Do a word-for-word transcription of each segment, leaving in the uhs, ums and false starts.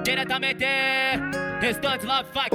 Diretamente, restante Love Fuck.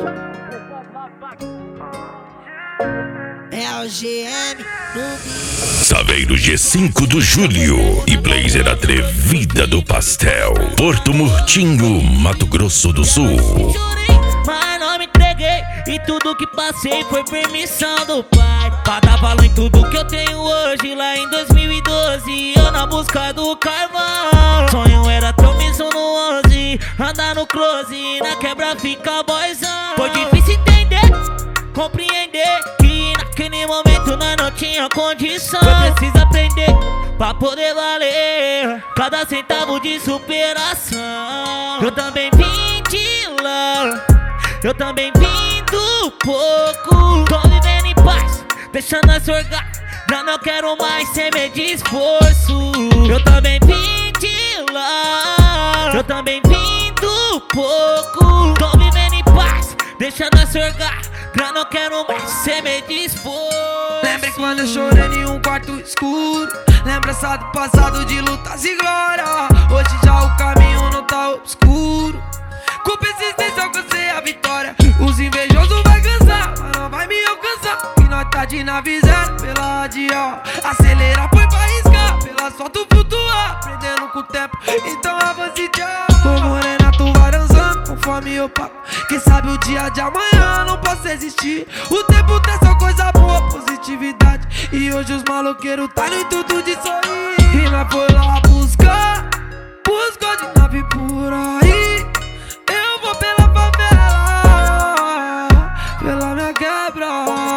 É o G M do Saveiro G cinco do Júlio e Blazer Atrevida do Pastel, Porto Murtinho, Mato Grosso do Sul. Mas não me entreguei e tudo que passei foi permissão do pai. Pra dar valor em tudo que eu tenho hoje. Lá em dois mil e doze, eu na busca do carvão. Sonho era ter um miso no onze, andar no close, na quebra fica boyzão. Foi difícil entender, compreender que naquele momento nós não tinha condição. Eu preciso aprender pra poder valer cada centavo de superação. Eu também vim de lá, eu também vim do pouco. Tô vivendo em paz, deixando as orgar. Já não quero mais ser meio de esforço. Eu também vim de lá, eu também vim do pouco. Tô vivendo em paz, deixando as orgar. Já não quero mais ser meio de esforço. Lembre quando eu chorei em um quarto escuro. Lembrança do passado de lutas e glória. Hoje já o caminho não tá obscuro. Com persistência alcancei a vitória. Os invejosos vai cansar, mas não vai me alcançar. E nós tá de nave zero pela radial. Acelerar foi pra arriscar, pela asfalto flutuar, aprendendo com o tempo, então avance tchau. Ô morena, tu vai dançando conforme eu pago. Quem sabe o dia de amanhã não possa existir. O tempo tem só coisa boa, positividade. E hoje os maloqueiros tá no intuito de sorrir. E nós foi lá buscar, buscou de nave por aí. Eu vou pela favela, pela minha quebra.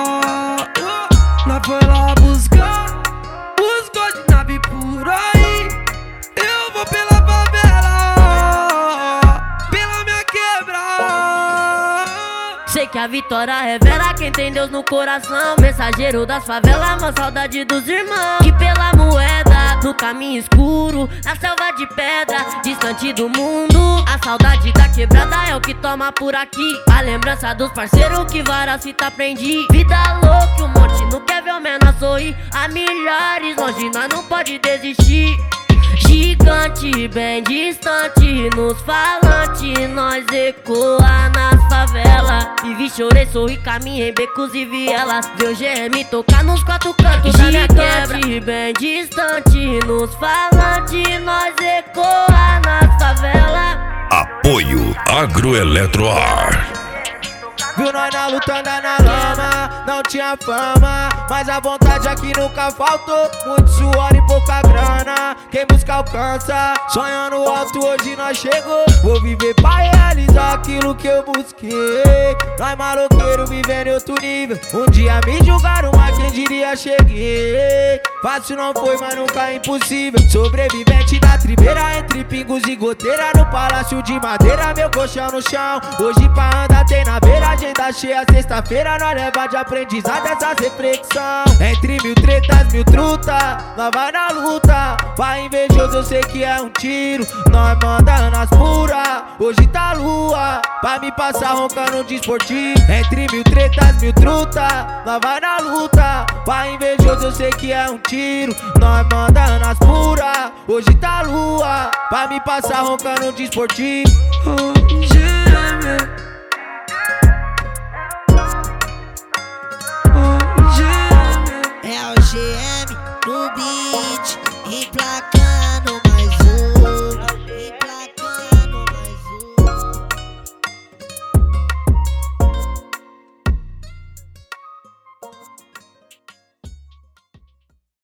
Nós foi lá buscar, buscou de nave por aí. Eu vou pela favela, pela minha quebra. Sei que a vitória revela quem tem Deus no coração. Mensageiro das favelas, uma saudade dos irmãos. Que pela moeda, no caminho escuro, na selva de pedra, distante do mundo. A saudade da quebrada é o que toma por aqui. A lembrança dos parceiros que várias fitas aprendi. Vida louca, um monte não quer ver o menor sorrir. A milhares longe, nós não pode desistir. Gigante, bem distante, nos falantes, nós ecoa nas favelas. Vivi, chorei, sorri, caminhei, becos e vielas. Vê o G M tocar nos quatro cantos da minha quebra. Gigante, bem distante, nos falantes, nós ecoa nas favelas. Apoio Agroeletroar. Viu nós na luta, andar na lama, não tinha fama, mas a vontade aqui nunca faltou. Muito suor e pouca grana, quem busca alcança. Sonhando alto, hoje nós chegou. Vou viver pra realizar aquilo que eu busquei. Nós maloqueiro vivendo em outro nível. Um dia me julgaram, mas quem diria cheguei. Fácil não foi, mas nunca é impossível. Sobrevivente da tribeira, entre pingos e goteira. No palácio de madeira, meu colchão no chão. Hoje pra andar tem na beira, agenda cheia, sexta-feira nós leva de aprendizado essas reflexão. Entre mil tretas, mil truta, nós vai na luta. Pra invejoso eu sei que é um tiro, nós manda nas puras. Hoje tá lua, pra me passar roncando de esportivo. Entre mil tretas, mil truta, nós vai na luta. Pra invejoso eu sei que é um tiro, nós manda nas puras. Hoje tá lua, pra me passar roncando de esportivo. Oh,